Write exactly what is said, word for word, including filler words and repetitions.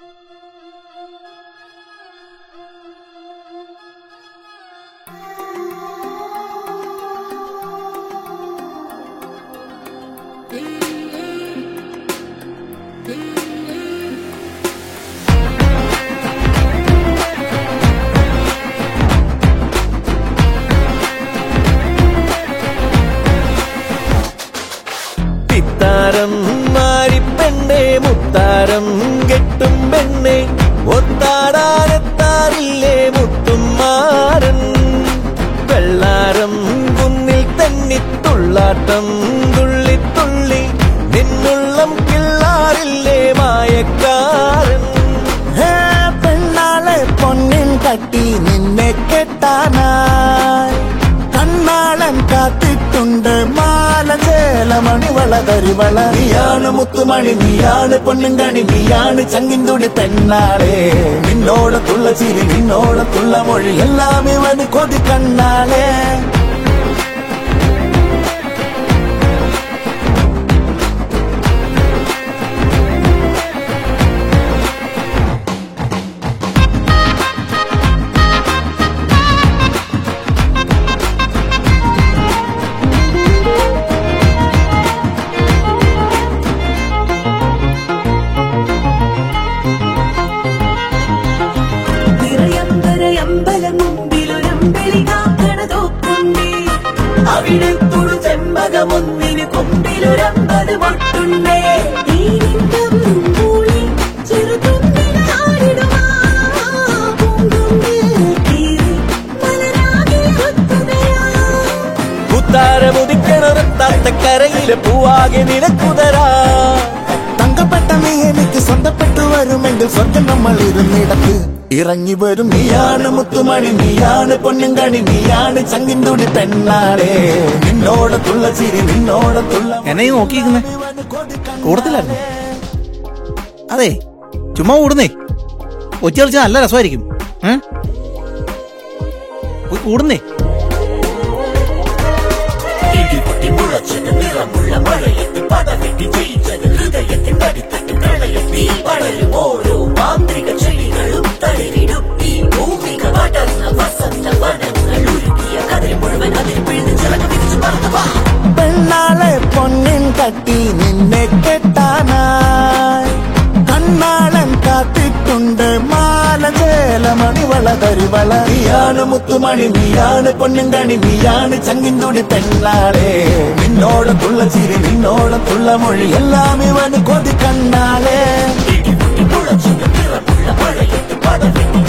താരം മാരിപ്പെണ്ണെ മുത്താരം കെട്ടും പെണ്ണെ ഒത്താടാനെത്താറില്ലേ മുത്തുമാരൻ വെള്ളാരം കുന്നിൽ തന്നിത്തുള്ളാട്ടം തുള്ളിത്തുള്ളി നിന്നുള്ളം കിള്ളാറില്ലേ മായക്കാരൻ പെണ്ണാളെ പൊന്നിൻ കട്ടി നിന്നെ കെട്ടാനായി കണ്ണാളൻ കാത്തിട്ടുണ്ട് മാലചേലമണി വളതരിവള നീയാണ് മുത്തുമണി നീയാണ് പൊന്നും കണി നീയാണ് ചങ്ങിന്തുടി പെണ്ണാളെ നിന്നോടത്തുള്ള ചിരി നിന്നോടത്തുള്ള മൊഴി എല്ലാം ഇവന് കൊതി കണ്ണാളെ അവിടെത്തുടു ചെമ്പകമൊന്നിന് കൊമ്പിലൊരമ്പത് പൊട്ടുണ്ടേ കുത്താരമുദിക്കണൊരത്താത്തക്കരയിലെ പൂവാകെ നിനക്കുതരാ തങ്കപ്പെട്ട നീ എനിക്ക് സ്വന്തപ്പെട്ടു വരുമെങ്കിൽ സ്വർഗം നമ്മൾ ഇരുന്നിടത്ത് ഇറങ്ങി വരും നീയാണ് മുത്തുമണി നീയാണ് പൊന്നും കണി നീയാണ് ചങ്ങിന്തുടി പെണ്ണാളെ നിന്നോടത്തുള്ള ചിരി നിന്നോടത്തുള്ള എന്നെ നോക്കിയിരിക്കുന്നേ കൂടത്തില്ലായിരുന്നു. അതെ ചുമ്മാ കൂടുന്നേ ഒച്ച കളിച്ചാൽ നല്ല രസമായിരിക്കും. കൂടുന്നേ ഓരോ മാന്ത്രിക ചെടികളും തളിരിടും ഈ ഭൂമിക വളർന്ന വസന്ത വനങ്ങൾ ഉരുക്കിയ കഥ മുഴുവൻ അതിൽ പിഴുത് ചിറക് വിരിച്ചു പറന്നു. പെണ്ണാളെ പൊന്നിൻ കട്ടി നിന്നെ കെട്ടാനായി കണ്ണാളൻ കാത്തിട്ടുണ്ട് മാലചേലമണി വളതരിവള നീയാണ് മുത്തുമണി നീയാണ് പൊന്നും കണി നീയാണ് ചങ്ങിന്തുടി പെണ്ണാളെ നിന്നോടത്തുള്ള ചിരി നിന്നോടത്തുള്ള മൊഴി എല്ലാം ഇവന് കൊതി കണ്ണാളെ മഴയത്ത് പടവെട്ടി